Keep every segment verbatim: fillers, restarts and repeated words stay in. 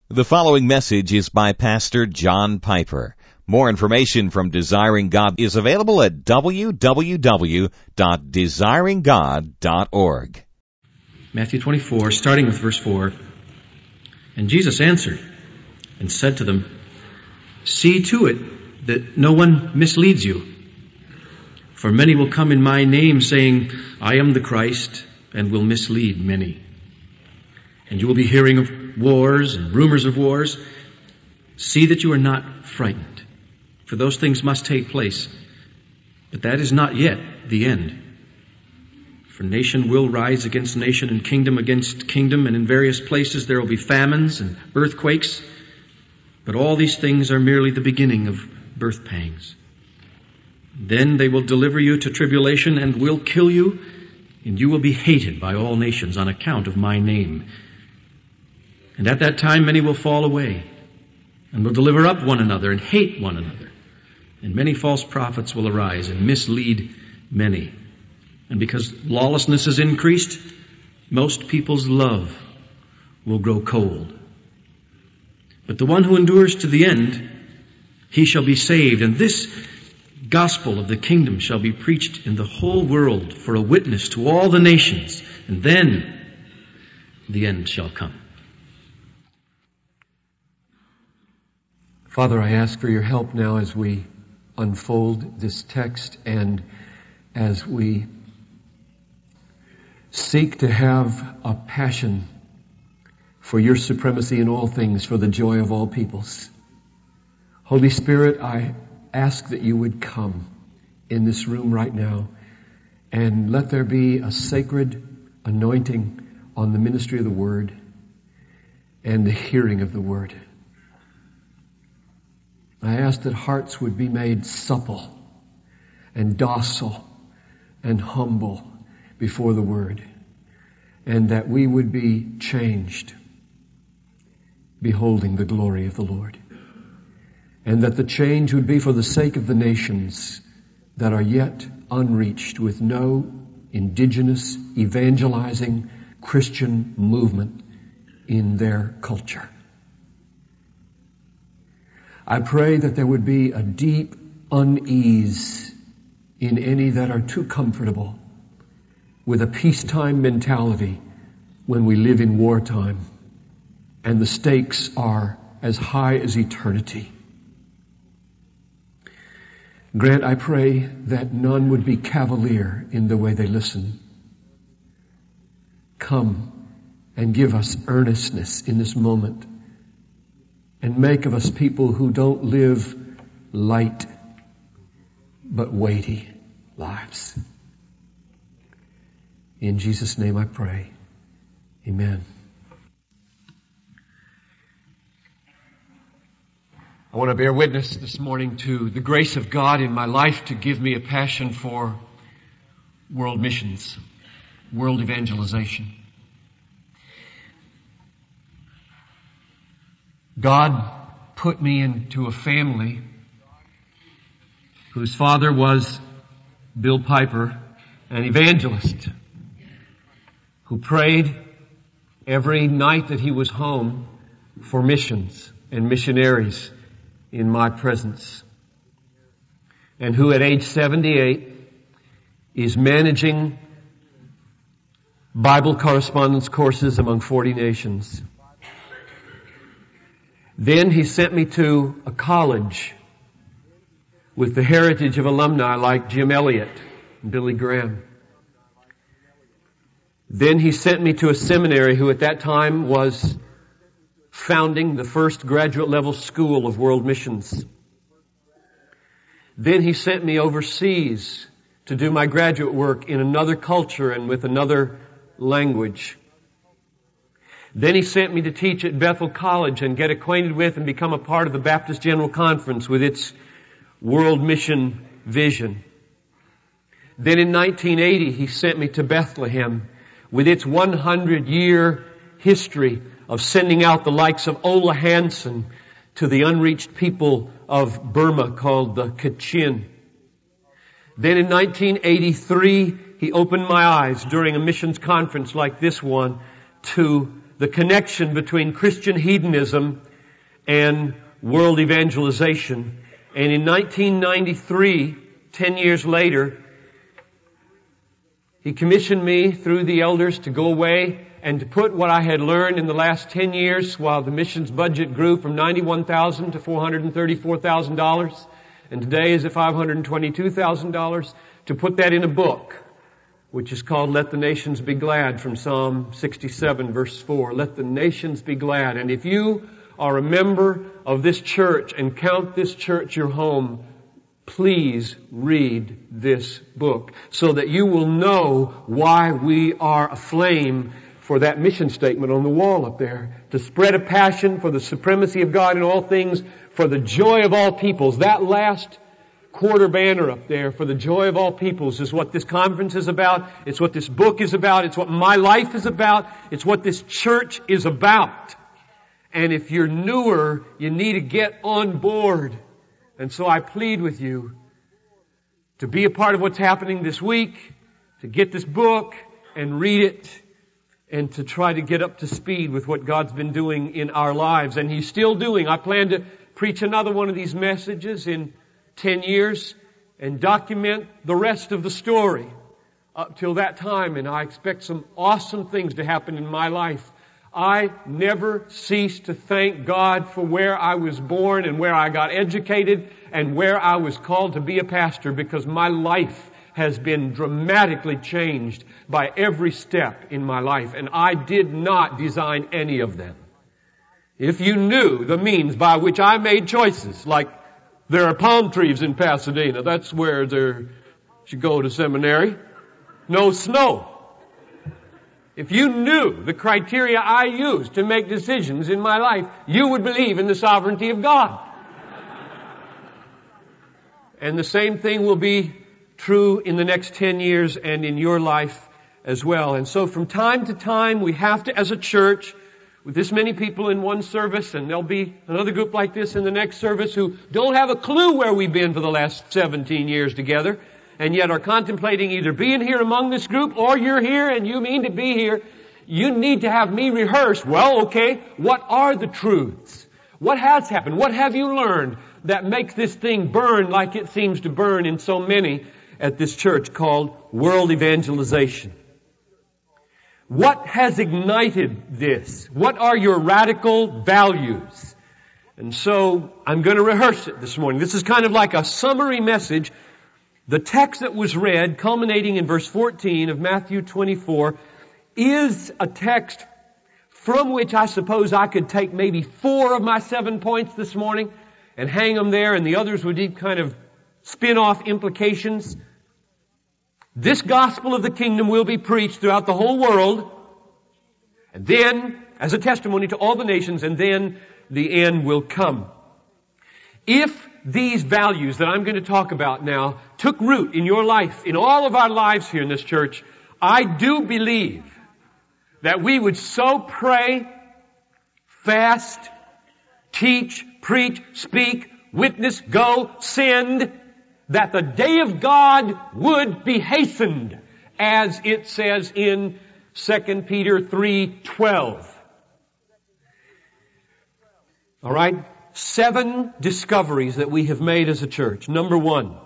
The following message is by Pastor John Piper. More information from Desiring God is available at w w w dot desiring god dot org. Matthew twenty-four, starting with verse four. And Jesus answered and said to them, "See to it that no one misleads you. For many will come in my name, saying, 'I am the Christ,' and will mislead many. And you will be hearing of wars and rumors of wars. See that you are not frightened, for those things must take place. But that is not yet the end. For nation will rise against nation and kingdom against kingdom, and in various places there will be famines and earthquakes. But all these things are merely the beginning of birth pangs. Then they will deliver you to tribulation and will kill you, and you will be hated by all nations on account of my name. And at that time many will fall away, and will deliver up one another and hate one another. And many false prophets will arise and mislead many. And because lawlessness is increased, most people's love will grow cold. But the one who endures to the end, he shall be saved. And this gospel of the kingdom shall be preached in the whole world for a witness to all the nations. And then the end shall come." Father, I ask for your help now as we unfold this text and as we seek to have a passion for your supremacy in all things, for the joy of all peoples. Holy Spirit, I ask that you would come in this room right now and let there be a sacred anointing on the ministry of the word and the hearing of the word. I ask that hearts would be made supple and docile and humble before the word, and that we would be changed, beholding the glory of the Lord. And that the change would be for the sake of the nations that are yet unreached, with no indigenous evangelizing Christian movement in their culture. I pray that there would be a deep unease in any that are too comfortable with a peacetime mentality when we live in wartime and the stakes are as high as eternity. Grant, I pray, that none would be cavalier in the way they listen. Come and give us earnestness in this moment, and make of us people who don't live light but weighty lives. In Jesus' name I pray. Amen. I want to bear witness this morning to the grace of God in my life to give me a passion for world missions, world evangelization. God put me into a family whose father was Bill Piper, an evangelist who prayed every night that he was home for missions and missionaries in my presence, and who at age seventy-eight is managing Bible correspondence courses among forty nations. Then he sent me to a college with the heritage of alumni like Jim Elliot and Billy Graham. Then he sent me to a seminary who at that time was founding the first graduate level school of world missions. Then he sent me overseas to do my graduate work in another culture and with another language. Then he sent me to teach at Bethel College and get acquainted with and become a part of the Baptist General Conference with its world mission vision. Then in nineteen eighty, he sent me to Bethlehem with its one hundred year history of sending out the likes of Ola Hansen to the unreached people of Burma called the Kachin. Then in nineteen eighty-three, he opened my eyes during a missions conference like this one to the connection between Christian hedonism and world evangelization. And in nineteen ninety-three, ten years later, he commissioned me through the elders to go away and to put what I had learned in the last ten years while the missions budget grew from ninety-one thousand dollars to four hundred thirty-four thousand dollars, and today is at five hundred twenty-two thousand dollars, to put that in a book, which is called Let the Nations Be Glad, from Psalm sixty-seven verse four. Let the nations be glad. And if you are a member of this church and count this church your home, please read this book so that you will know why we are aflame for that mission statement on the wall up there. To spread a passion for the supremacy of God in all things, for the joy of all peoples. That last quarter banner up there, for the joy of all peoples, is what this conference is about. It's what this book is about. It's what my life is about. It's what this church is about. And if you're newer, you need to get on board. And so I plead with you to be a part of what's happening this week, to get this book and read it, and to try to get up to speed with what God's been doing in our lives. And He's still doing. I plan to preach another one of these messages in ten years and document the rest of the story up till that time. And I expect some awesome things to happen in my life. I never cease to thank God for where I was born and where I got educated and where I was called to be a pastor, because my life has been dramatically changed by every step in my life, and I did not design any of them. If you knew the means by which I made choices, like there are palm trees in Pasadena, that's where there should go to seminary. No snow. If you knew the criteria I used to make decisions in my life, you would believe in the sovereignty of God. And the same thing will be true in the next ten years and in your life as well. And so from time to time, we have to, as a church, with this many people in one service, and there'll be another group like this in the next service who don't have a clue where we've been for the last seventeen years together, and yet are contemplating either being here among this group, or you're here and you mean to be here. You need to have me rehearse. Well, okay, what are the truths? What has happened? What have you learned that makes this thing burn like it seems to burn in so many at this church called world evangelization? What has ignited this? What are your radical values? And so I'm going to rehearse it this morning. This is kind of like a summary message. The text that was read, culminating in verse fourteen of Matthew twenty-four, is a text from which I suppose I could take maybe four of my seven points this morning and hang them there, and the others would be kind of spin-off implications. This gospel of the kingdom will be preached throughout the whole world, and then, as a testimony to all the nations, and then the end will come. If these values that I'm going to talk about now took root in your life, in all of our lives here in this church, I do believe that we would so pray, fast, teach, preach, speak, witness, go, send, that the day of God would be hastened, as it says in Second Peter three twelve. All right? Seven discoveries that we have made as a church. Number one,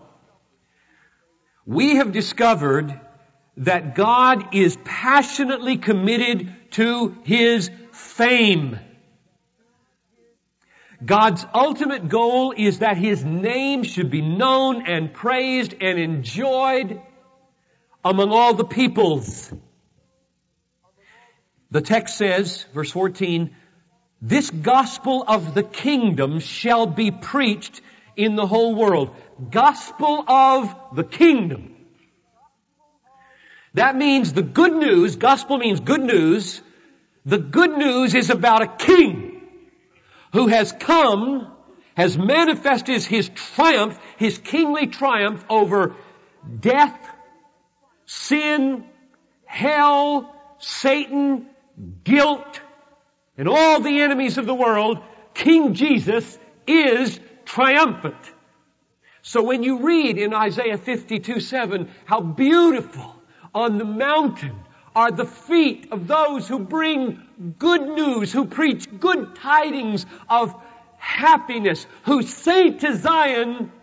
we have discovered that God is passionately committed to His fame. God's ultimate goal is that His name should be known and praised and enjoyed among all the peoples. The text says, verse fourteen, this gospel of the kingdom shall be preached in the whole world. Gospel of the kingdom. That means the good news, gospel means good news. The good news is about a king who has come, has manifested His triumph, His kingly triumph over death, sin, hell, Satan, guilt, and all the enemies of the world. King Jesus is triumphant. So when you read in Isaiah fifty-two seven how beautiful on the mountain are the feet of those who bring good news, who preach good tidings of happiness, who say to Zion,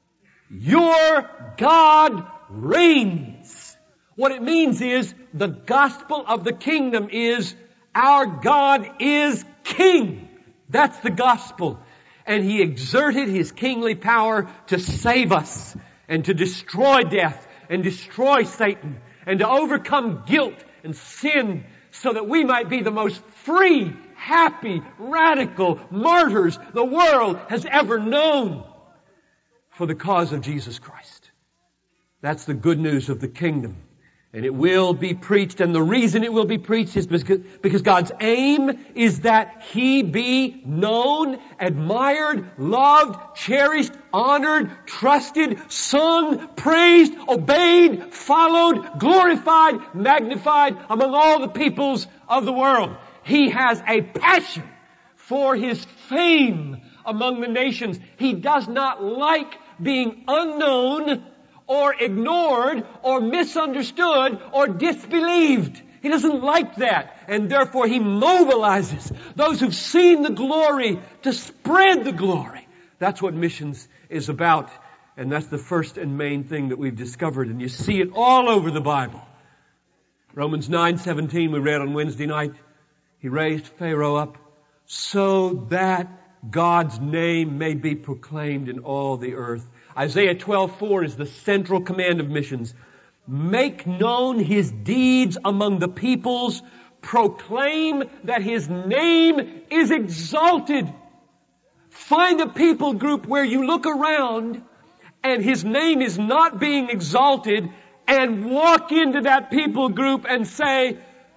your God reigns. What it means is the gospel of the kingdom is our God is king. That's the gospel. And He exerted His kingly power to save us and to destroy death and destroy Satan and to overcome guilt and sin so that we might be the most free, happy, radical martyrs the world has ever known for the cause of Jesus Christ. That's the good news of the kingdom. And it will be preached, and the reason it will be preached is because, because God's aim is that He be known, admired, loved, cherished, honored, trusted, sung, praised, obeyed, followed, glorified, magnified among all the peoples of the world. He has a passion for His fame among the nations. He does not like being unknown or ignored, or misunderstood, or disbelieved. He doesn't like that. And therefore He mobilizes those who've seen the glory to spread the glory. That's what missions is about. And that's the first and main thing that we've discovered. And you see it all over the Bible. Romans nine seventeen we read on Wednesday night. He raised Pharaoh up so that God's name may be proclaimed in all the earth. Isaiah twelve four is the central command of missions. Make known His deeds among the peoples. Proclaim that His name is exalted. Find a people group where you look around and His name is not being exalted, and walk into that people group and say,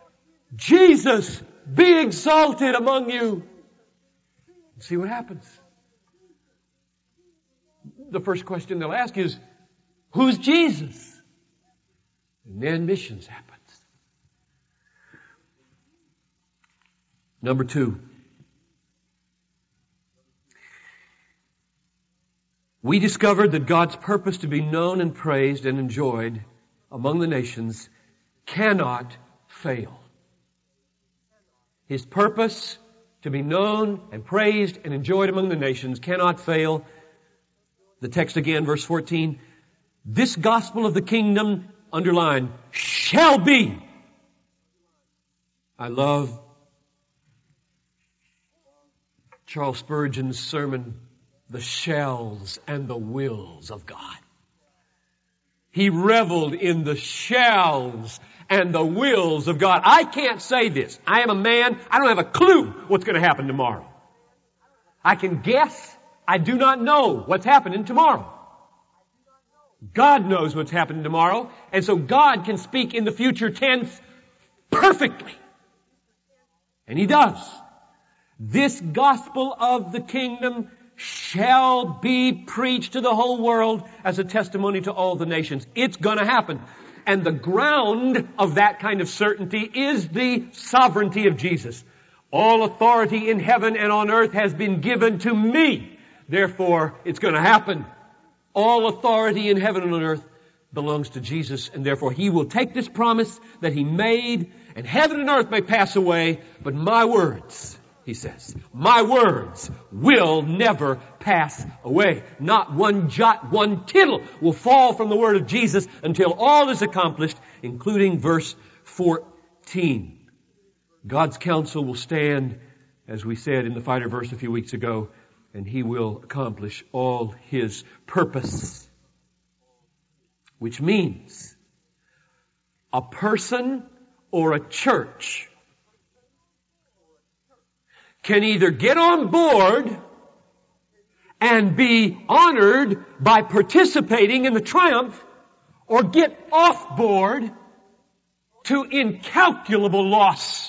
Jesus, be exalted among you. See what happens. The first question they'll ask is, who's Jesus? And then missions happens. Number two. We discovered that God's purpose to be known and praised and enjoyed among the nations cannot fail. His purpose to be known and praised and enjoyed among the nations cannot fail. The text again, verse fourteen. This gospel of the kingdom, underline, shall be. I love Charles Spurgeon's sermon, The Shells and the Wills of God. He reveled in the shells and the wills of God. I can't say this. I am a man. I don't have a clue what's going to happen tomorrow. I can guess. I do not know what's happening tomorrow. God knows what's happening tomorrow, and so God can speak in the future tense perfectly. And He does. This gospel of the kingdom shall be preached to the whole world as a testimony to all the nations. It's going to happen. And the ground of that kind of certainty is the sovereignty of Jesus. All authority in heaven and on earth has been given to me. Therefore, it's going to happen. All authority in heaven and on earth belongs to Jesus, and therefore He will take this promise that He made, and heaven and earth may pass away, but my words, He says, my words will never pass away. Not one jot, one tittle will fall from the word of Jesus until all is accomplished, including verse fourteen. God's counsel will stand, as we said in the fighter verse a few weeks ago, and He will accomplish all His purpose. Which means a person or a church can either get on board and be honored by participating in the triumph, or get off board to incalculable loss.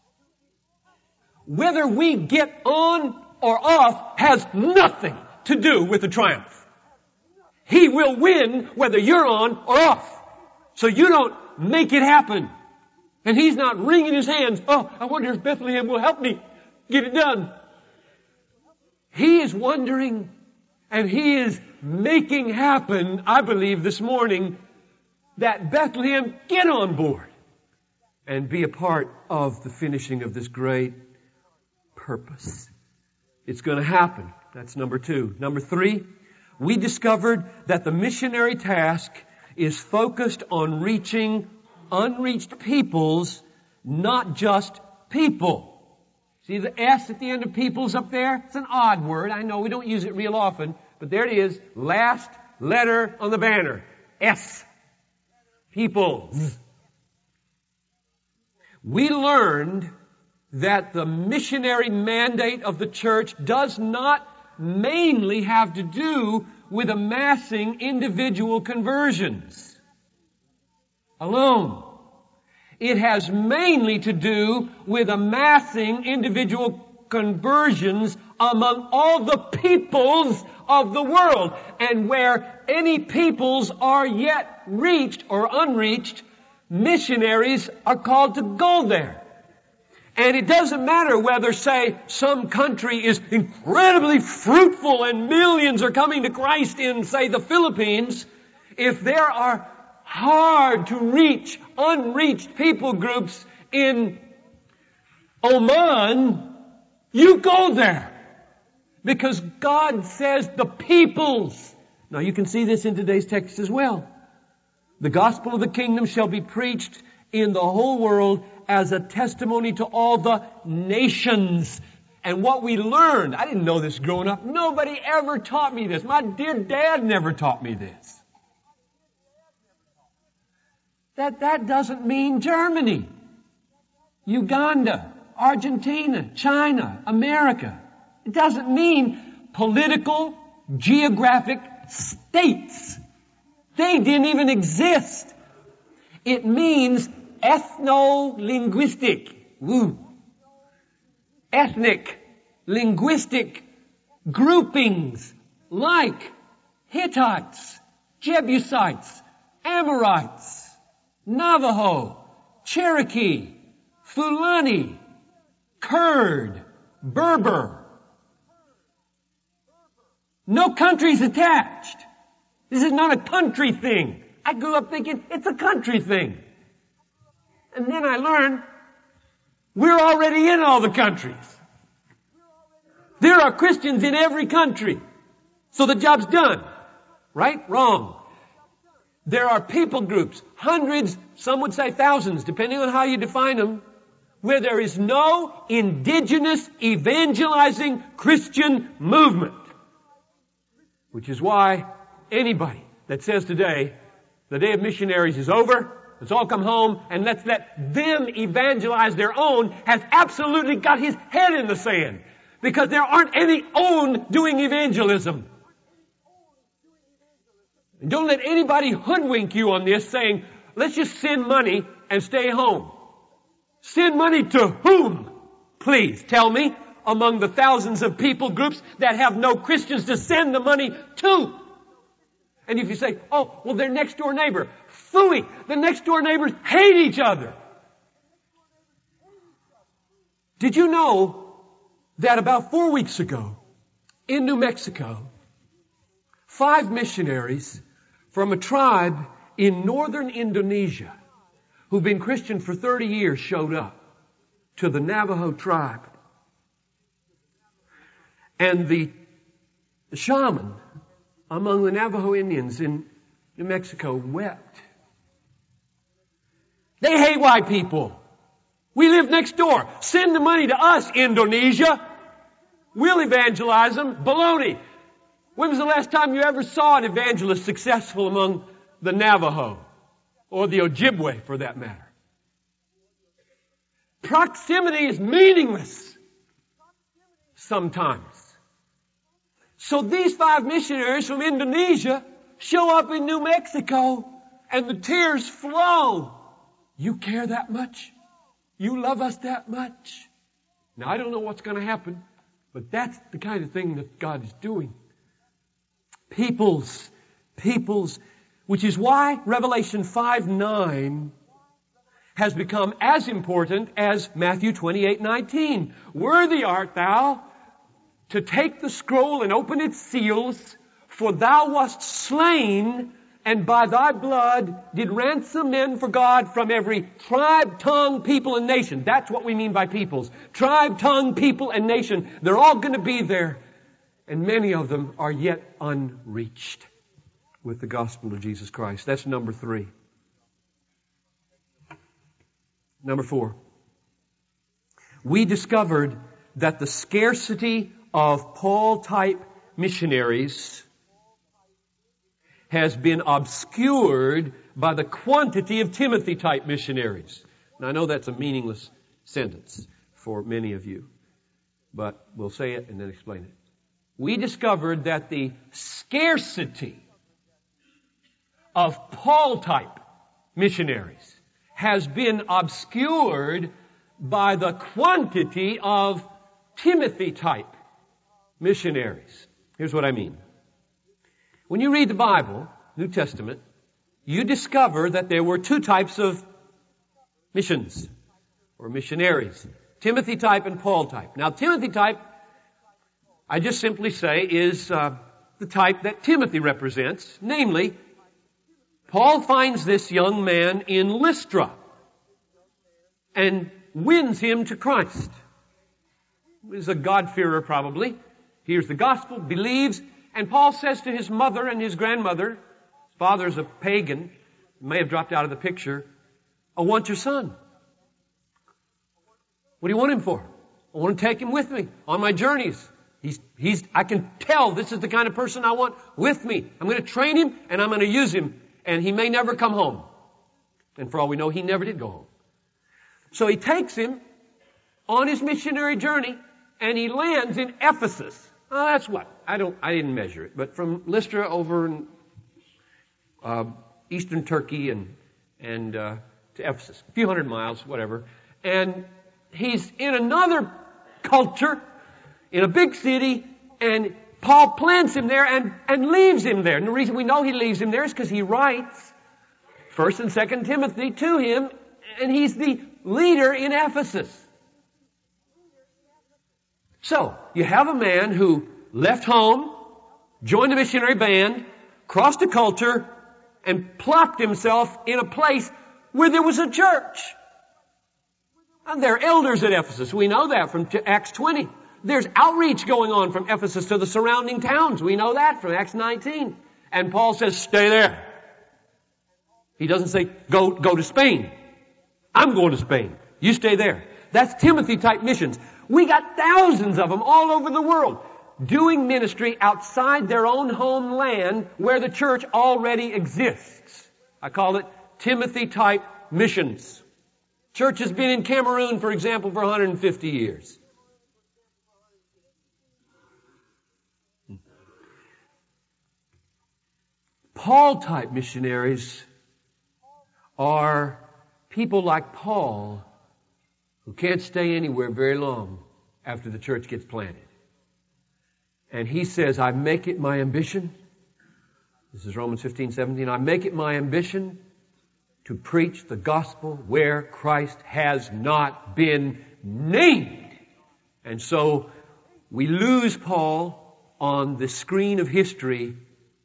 Whether we get on or off has nothing to do with the triumph. He will win whether you're on or off. So you don't make it happen. And He's not wringing His hands. Oh, I wonder if Bethlehem will help me get it done. He is wondering, and He is making happen, I believe this morning, that Bethlehem get on board. and be a part of the finishing of this great purpose. It's going to happen. That's number two. Number three, we discovered that the missionary task is focused on reaching unreached peoples, not just people. See the S at the end of peoples up there? It's an odd word. I know we don't use it real often, but there it is. Last letter on the banner. S. Peoples. We learned that the missionary mandate of the church does not mainly have to do with amassing individual conversions alone. It has mainly to do with amassing individual conversions among all the peoples of the world. And where any peoples are yet reached or unreached, missionaries are called to go there. And it doesn't matter whether, say, some country is incredibly fruitful and millions are coming to Christ in, say, the Philippines. If there are hard to reach, unreached people groups in Oman, you go there. Because God says the peoples. Now you can see this in today's text as well. The gospel of the kingdom shall be preached in the whole world as a testimony to all the nations. And what we learned, I didn't know this growing up. Nobody ever taught me this. My dear dad never taught me this. That that doesn't mean Germany, Uganda, Argentina, China, America. It doesn't mean political, geographic states. They didn't even exist. It means ethno-linguistic. Woo. Ethnic, linguistic groupings like Hittites, Jebusites, Amorites, Navajo, Cherokee, Fulani, Kurd, Berber. No countries attached. This is not a country thing. I grew up thinking it's a country thing. And then I learned we're already in all the countries. There are Christians in every country. So the job's done. Right? Wrong. There are people groups, hundreds, some would say thousands, depending on how you define them, where there is no indigenous evangelizing Christian movement. Which is why anybody that says today, the day of missionaries is over, let's all come home and let's let them evangelize their own, has absolutely got his head in the sand. Because there aren't any own doing evangelism. And don't let anybody hoodwink you on this saying, let's just send money and stay home. Send money to whom? Please tell me, among the thousands of people groups that have no Christians to send the money to. And if you say, oh, well, their next door neighbor. Phooey, the next door neighbors hate each other. Did you know that about four weeks ago in New Mexico, five missionaries from a tribe in northern Indonesia who've been Christian for thirty years showed up to the Navajo tribe. And the shaman among the Navajo Indians in New Mexico wept. They hate white people. We live next door. Send the money to us, Indonesia. We'll evangelize them. Baloney. When was the last time you ever saw an evangelist successful among the Navajo? Or the Ojibwe, for that matter? Proximity is meaningless. Sometimes. So these five missionaries from Indonesia show up in New Mexico and the tears flow. You care that much? You love us that much? Now I don't know what's going to happen, but that's the kind of thing that God is doing. Peoples, peoples, which is why Revelation five nine has become as important as Matthew twenty-eight nineteen. Worthy art thou to take the scroll and open its seals, for thou wast slain, and by thy blood did ransom men for God from every tribe, tongue, people, and nation. That's what we mean by peoples. Tribe, tongue, people, and nation. They're all going to be there. And many of them are yet unreached with the gospel of Jesus Christ. That's number three. Number four. We discovered that the scarcity of Paul-type missionaries has been obscured by the quantity of Timothy-type missionaries. Now, I know that's a meaningless sentence for many of you, but we'll say it and then explain it. We discovered that the scarcity of Paul-type missionaries has been obscured by the quantity of Timothy-type missionaries. Here's what I mean. When you read the Bible, New Testament, you discover that there were two types of missions or missionaries. Timothy type and Paul type. Now, Timothy type, I just simply say, is uh, the type that Timothy represents. Namely, Paul finds this young man in Lystra and wins him to Christ. He's a God-fearer probably. Hears the gospel, believes, and Paul says to his mother and his grandmother, his father's a pagan, may have dropped out of the picture, I want your son. What do you want him for? I want to take him with me on my journeys. He's, he's, I can tell this is the kind of person I want with me. I'm going to train him and I'm going to use him, and he may never come home. And for all we know, he never did go home. So he takes him on his missionary journey and he lands in Ephesus. Oh, that's what? I don't, I didn't measure it, but from Lystra over in, uh, eastern Turkey and, and, uh, to Ephesus. A few hundred miles, whatever. And he's in another culture, in a big city, and Paul plants him there and, and leaves him there. And the reason we know he leaves him there is because he writes First and Second Timothy to him, and he's the leader in Ephesus. So, you have a man who left home, joined a missionary band, crossed a culture, and plopped himself in a place where there was a church. And there are elders at Ephesus. We know that from Acts twenty. There's outreach going on from Ephesus to the surrounding towns. We know that from Acts nineteen. And Paul says, stay there. He doesn't say, go, go to Spain. I'm going to Spain. You stay there. That's Timothy-type missions. We got thousands of them all over the world doing ministry outside their own homeland where the church already exists. I call it Timothy-type missions. Church has been in Cameroon, for example, for one hundred fifty years. Paul-type missionaries are people like Paul who can't stay anywhere very long after the church gets planted. And he says, I make it my ambition. This is Romans fifteen, seventeen. I make it my ambition to preach the gospel where Christ has not been named. And so we lose Paul on the screen of history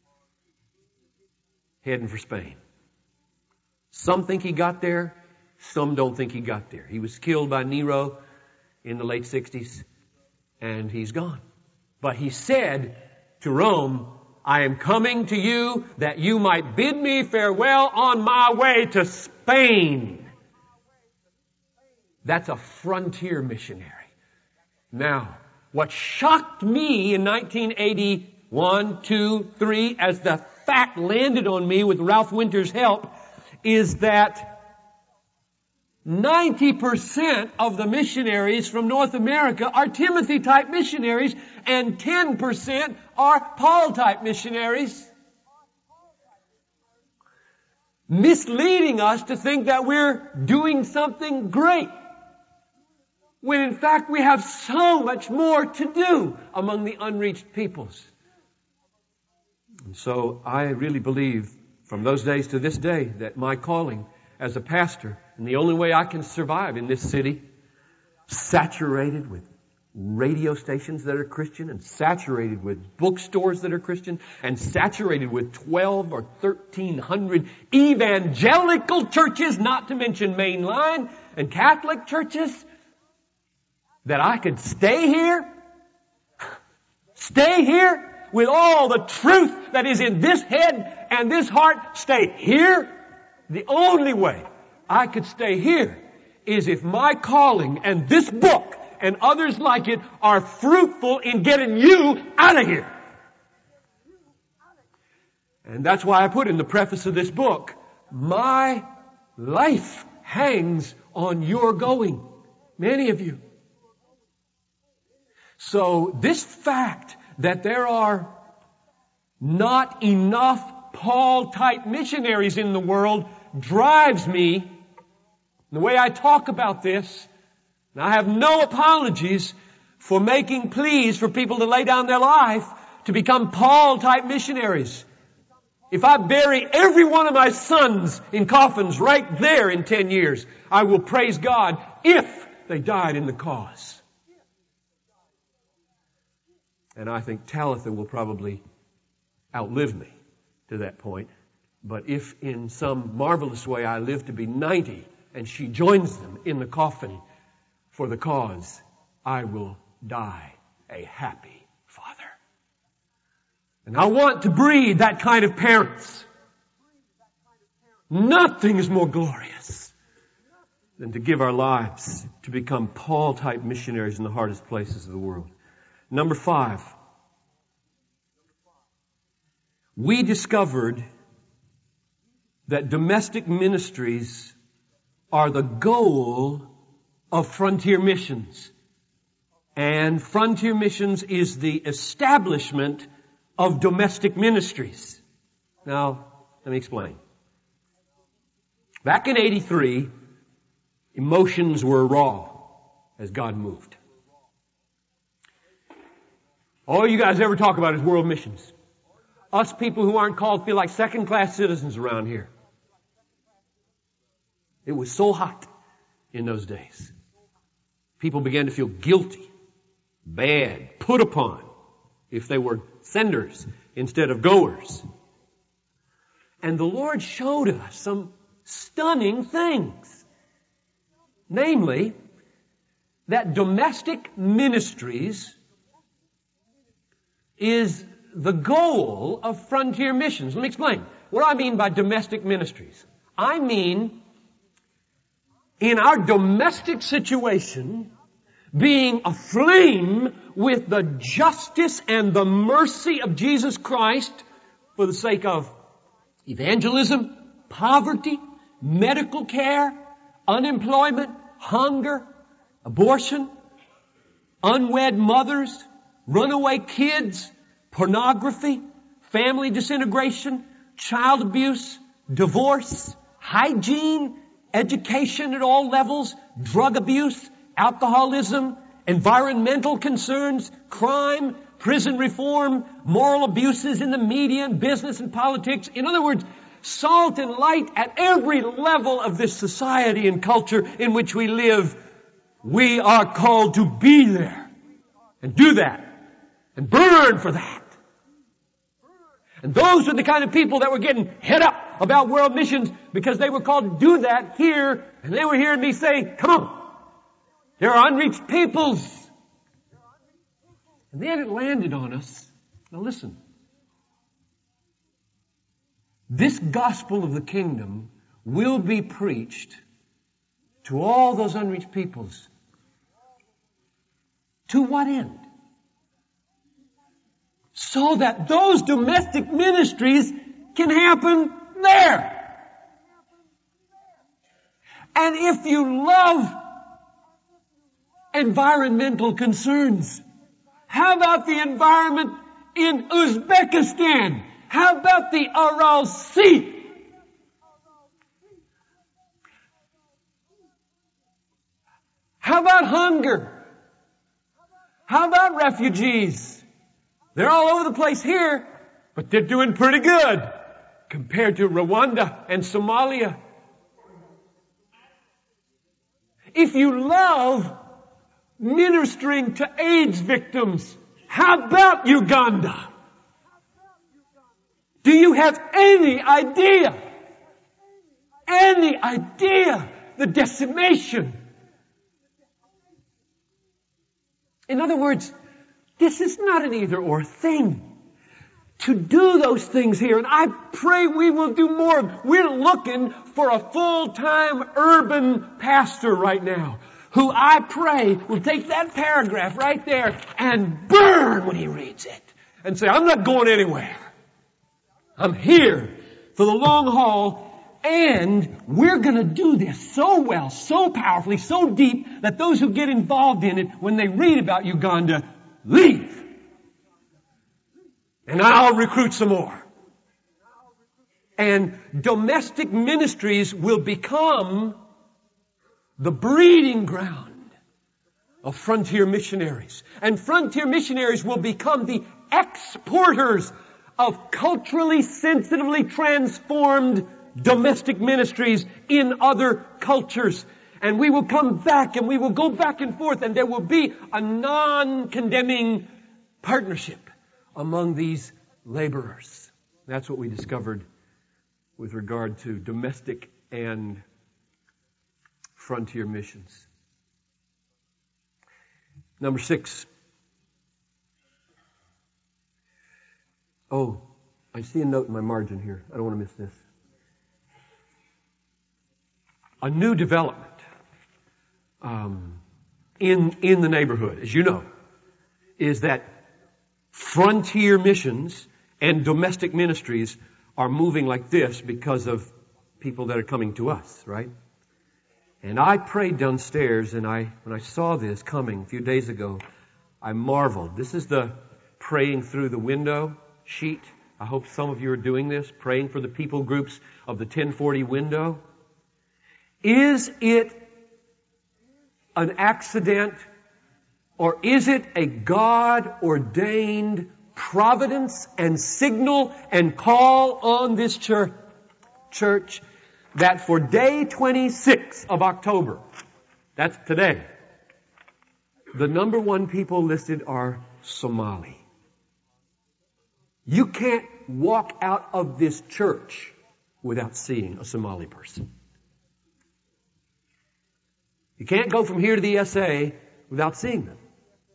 heading for Spain. Some think he got there. Some don't think he got there. He was killed by Nero in the late sixties, and he's gone. But he said to Rome, I am coming to you that you might bid me farewell on my way to Spain. That's a frontier missionary. Now, what shocked me in nineteen eighty-one, two, three, as the fact landed on me with Ralph Winter's help, is that ninety percent of the missionaries from North America are Timothy-type missionaries, and ten percent are Paul-type missionaries, misleading us to think that we're doing something great, when in fact we have so much more to do among the unreached peoples. And so I really believe from those days to this day that my calling as a pastor, and the only way I can survive in this city, saturated with radio stations that are Christian, and saturated with bookstores that are Christian, and saturated with twelve or thirteen hundred evangelical churches, not to mention mainline and Catholic churches, that I could stay here, stay here with all the truth that is in this head and this heart, stay here. The only way I could stay here is if my calling and this book and others like it are fruitful in getting you out of here. And that's why I put in the preface of this book, my life hangs on your going. Many of you. So this fact that there are not enough Paul-type missionaries in the world drives me. The way I talk about this, and I have no apologies for making pleas for people to lay down their life to become Paul-type missionaries. If I bury every one of my sons in coffins right there in ten years, I will praise God if they died in the cause. And I think Talitha will probably outlive me to that point. But if in some marvelous way I live to be ninety and she joins them in the coffin for the cause, I will die a happy father. And I want to breed that kind of parents. Nothing is more glorious than to give our lives to become Paul-type missionaries in the hardest places of the world. Number five, we discovered that domestic ministries are the goal of frontier missions. And frontier missions is the establishment of domestic ministries. Now, let me explain. Back in eighty-three, emotions were raw as God moved. All you guys ever talk about is world missions. Us people who aren't called feel like second-class citizens around here. It was so hot in those days. People began to feel guilty, bad, put upon, if they were senders instead of goers. And the Lord showed us some stunning things. Namely, that domestic ministries is the goal of frontier missions. Let me explain. What do I mean by domestic ministries? I mean, in our domestic situation, being aflame with the justice and the mercy of Jesus Christ for the sake of evangelism, poverty, medical care, unemployment, hunger, abortion, unwed mothers, runaway kids, pornography, family disintegration, child abuse, divorce, hygiene, education at all levels, drug abuse, alcoholism, environmental concerns, crime, prison reform, moral abuses in the media and business and politics. In other words, salt and light at every level of this society and culture in which we live. We are called to be there and do that and burn for that. And those are the kind of people that were getting hit up about world missions because they were called to do that here, and they were hearing me say, come on, there are unreached peoples. And then it landed on us. Now listen. This gospel of the kingdom will be preached to all those unreached peoples. To what end? So that those domestic ministries can happen there. And if you love environmental concerns, how about the environment in Uzbekistan? How about the Aral Sea? How about hunger? How about refugees? They're all over the place here, but they're doing pretty good compared to Rwanda and Somalia. If you love ministering to AIDS victims. How about Uganda? Do you have any idea, any idea the decimation? In other words, this is not an either-or thing. To do those things here, and I pray we will do more. We're looking for a full-time urban pastor right now, who I pray will take that paragraph right there and burn when he reads it and say, I'm not going anywhere. I'm here for the long haul, and we're going to do this so well, so powerfully, so deep that those who get involved in it, when they read about Uganda, leave. And I'll recruit some more. And domestic ministries will become the breeding ground of frontier missionaries. And frontier missionaries will become the exporters of culturally sensitively transformed domestic ministries in other cultures. And we will come back and we will go back and forth, and there will be a non-condemning partnership among these laborers. That's what we discovered with regard to domestic and frontier missions. Number six. Oh, I see a note in my margin here. I don't want to miss this. A new development um, in in the neighborhood, as you know, is that frontier missions and domestic ministries are moving like this because of people that are coming to us, right? And I prayed downstairs, and I, when I saw this coming a few days ago, I marveled. This is the praying through the window sheet. I hope some of you are doing this, praying for the people groups of the ten forty window. Is it an accident, or is it a God-ordained providence and signal and call on this church, church that for day twenty-six of October, that's today, the number one people listed are Somali. You can't walk out of this church without seeing a Somali person. You can't go from here to the S A without seeing them.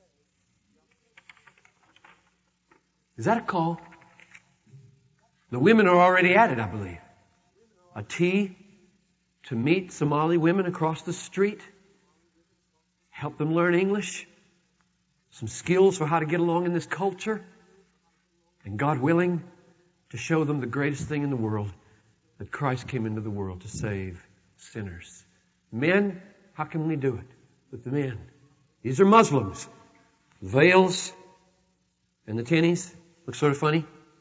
Is that a call? The women are already at it, I believe. A tea to meet Somali women across the street. Help them learn English. Some skills for how to get along in this culture. And God willing, to show them the greatest thing in the world, that Christ came into the world to save sinners. Men, how can we do it with the men? These are Muslims. Veils and the tinnies. Looks sort of funny.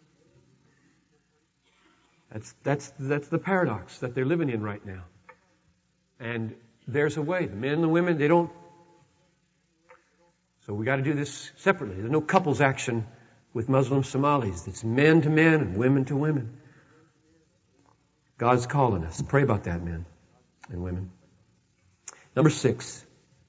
That's, that's, that's the paradox that they're living in right now. And there's a way. The men and the women, they don't. So we got to do this separately. There's no couples action with Muslim Somalis. It's men to men and women to women. God's calling us. Pray about that, men and women. Number six.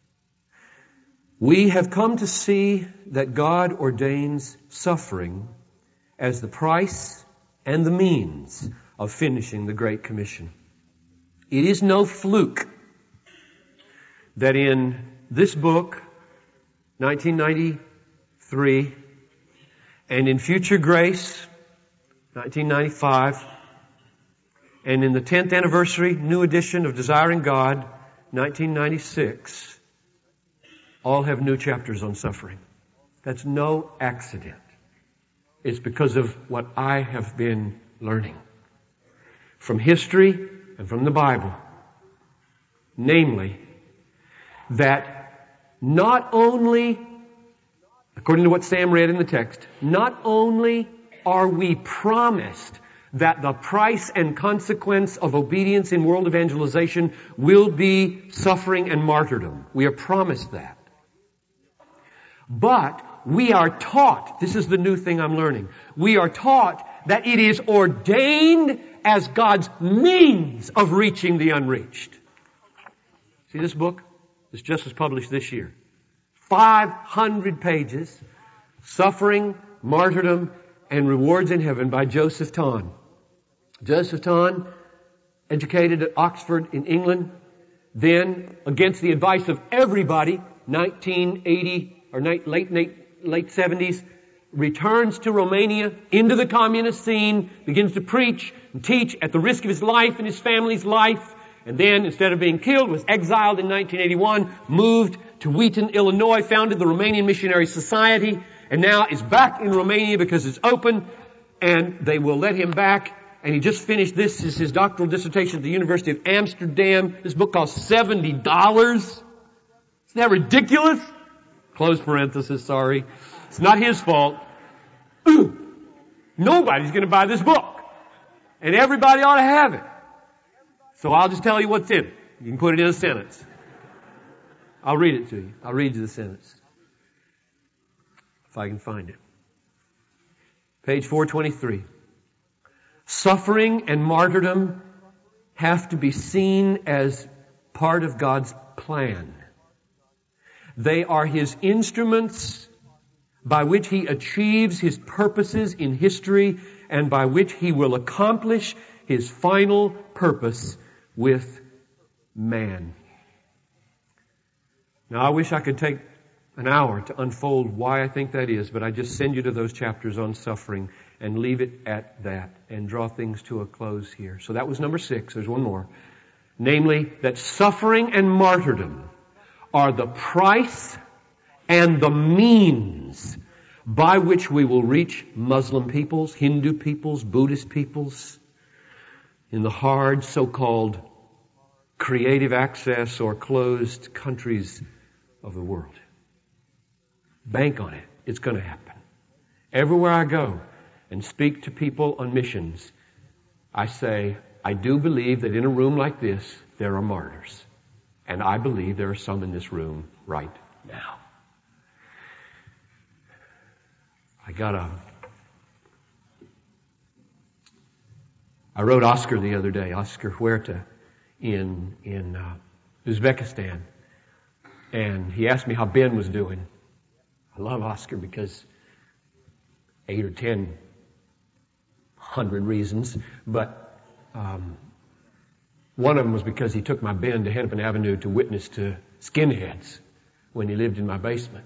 We have come to see that God ordains suffering as the price and the means of finishing the Great Commission. It is no fluke that in this book, nineteen ninety-three, and in Future Grace, nineteen ninety-five, and in the tenth anniversary new edition of Desiring God, nineteen ninety-six, all have new chapters on suffering. That's no accident. It's because of what I have been learning from history and from the Bible. Namely, that not only, according to what Sam read in the text, not only are we promised that the price and consequence of obedience in world evangelization will be suffering and martyrdom. We are promised that. But we are taught, this is the new thing I'm learning, we are taught that it is ordained as God's means of reaching the unreached. See this book? This just was published this year. five hundred pages, Suffering, Martyrdom, and Rewards in Heaven by Joseph Ton. Joseph Ton, educated at Oxford in England, then, against the advice of everybody, nineteen eighty or late, late, late seventies, returns to Romania, into the communist scene, begins to preach and teach at the risk of his life and his family's life, and then, instead of being killed, was exiled in nineteen eighty-one, moved to Wheaton, Illinois, founded the Romanian Missionary Society, and now is back in Romania because it's open, and they will let him back. And he just finished, this is his doctoral dissertation at the University of Amsterdam. This book costs seventy dollars. Isn't that ridiculous? Close parenthesis, sorry. It's not his fault. Ooh, nobody's going to buy this book. And everybody ought to have it. So I'll just tell you what's in it. You can put it in a sentence. I'll read it to you. I'll read you the sentence. If I can find it. Page four twenty-three. Suffering and martyrdom have to be seen as part of God's plan. They are His instruments by which He achieves His purposes in history and by which He will accomplish His final purpose with man. Now, I wish I could take an hour to unfold why I think that is, but I just send you to those chapters on suffering and leave it at that and draw things to a close here. So that was number six. There's one more. Namely, that suffering and martyrdom are the price and the means by which we will reach Muslim peoples, Hindu peoples, Buddhist peoples in the hard so-called creative access or closed countries of the world. Bank on it. It's going to happen. Everywhere I go and speak to people on missions, I say, I do believe that in a room like this, there are martyrs. And I believe there are some in this room right now. I got a... I wrote Oscar the other day, Oscar Huerta, in, in uh, Uzbekistan. And he asked me how Ben was doing. I love Oscar because eight or ten hundred reasons, but um, one of them was because he took my Ben to Hennepin Avenue to witness to skinheads when he lived in my basement.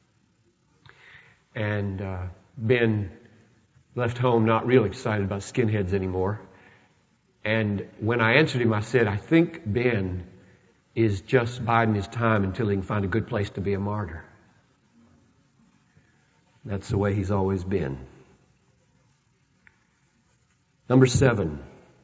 And uh, Ben left home not real excited about skinheads anymore. And when I answered him, I said, I think Ben is just biding his time until he can find a good place to be a martyr. That's the way he's always been. Number seven.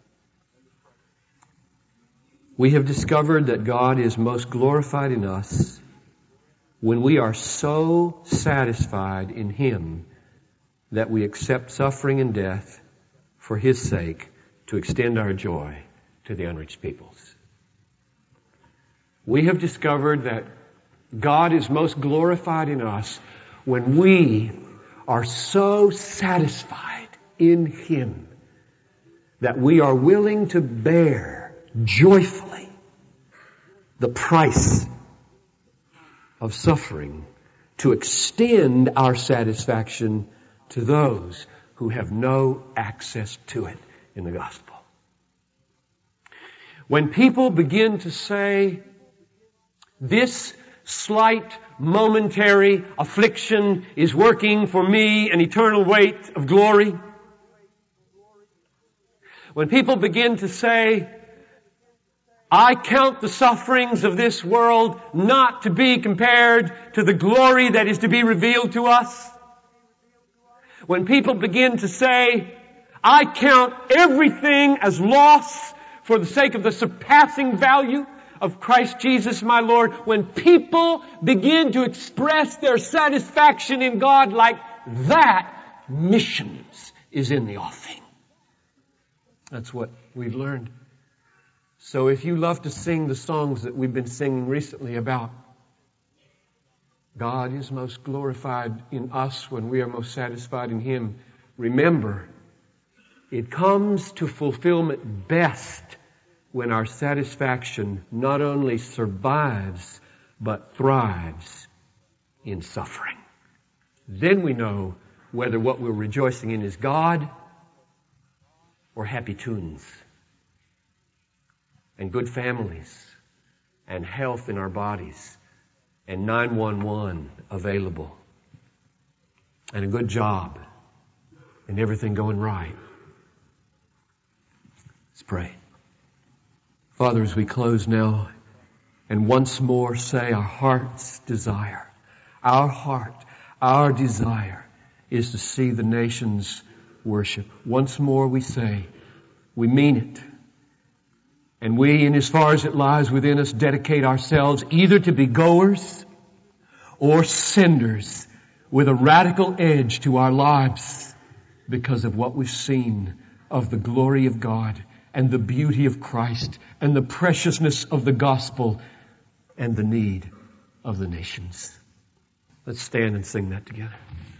We have discovered that God is most glorified in us when we are so satisfied in Him that we accept suffering and death for His sake to extend our joy to the unreached peoples. We have discovered that God is most glorified in us when we are so satisfied in Him that we are willing to bear joyfully the price of suffering to extend our satisfaction to those who have no access to it in the gospel. When people begin to say, this slight momentary affliction is working for me an eternal weight of glory. When people begin to say, I count the sufferings of this world not to be compared to the glory that is to be revealed to us. When people begin to say, I count everything as loss for the sake of the surpassing value of Christ Jesus my Lord. When people begin to express their satisfaction in God like that, missions is in the offing. That's what we've learned. So if you love to sing the songs that we've been singing recently about God is most glorified in us when we are most satisfied in Him, remember, it comes to fulfillment best when our satisfaction not only survives but thrives in suffering. Then we know whether what we're rejoicing in is God or happy tunes and good families and health in our bodies and nine one one available and a good job and everything going right. Let's pray. Father, as we close now and once more say our heart's desire, our heart, our desire is to see the nations worship. Once more we say, we mean it. And we, in as far as it lies within us, dedicate ourselves either to be goers or senders with a radical edge to our lives because of what we've seen of the glory of God and the beauty of Christ and the preciousness of the gospel and the need of the nations. Let's stand and sing that together.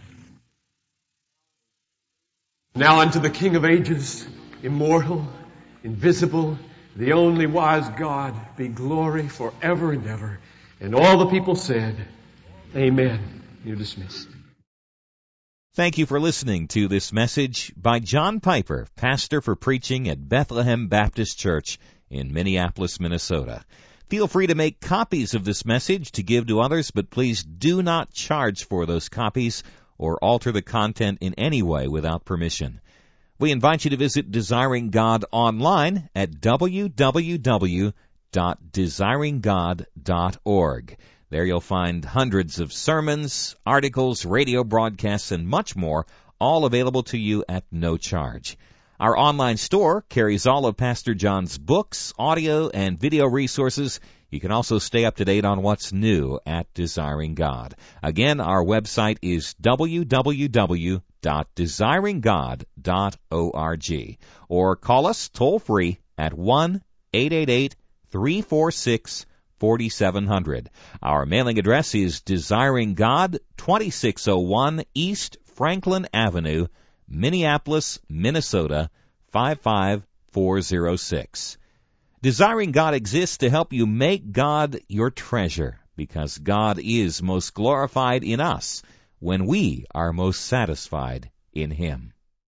Now unto the King of ages, immortal, invisible, the only wise God, be glory forever and ever. And all the people said, Amen. You're dismissed. Thank you for listening to this message by John Piper, pastor for preaching at Bethlehem Baptist Church in Minneapolis, Minnesota. Feel free to make copies of this message to give to others, but please do not charge for those copies or alter the content in any way without permission. We invite you to visit Desiring God online at w w w dot desiring god dot org. There you'll find hundreds of sermons, articles, radio broadcasts, and much more, all available to you at no charge. Our online store carries all of Pastor John's books, audio, and video resources. You can also stay up to date on what's new at Desiring God. Again, our website is w w w dot desiring god dot org. Or call us toll-free at one eight eight eight, three four six, four seven zero zero. Our mailing address is Desiring God, twenty-six oh one East Franklin Avenue, Minneapolis, Minnesota, five five four zero six. Desiring God exists to help you make God your treasure, because God is most glorified in us when we are most satisfied in Him.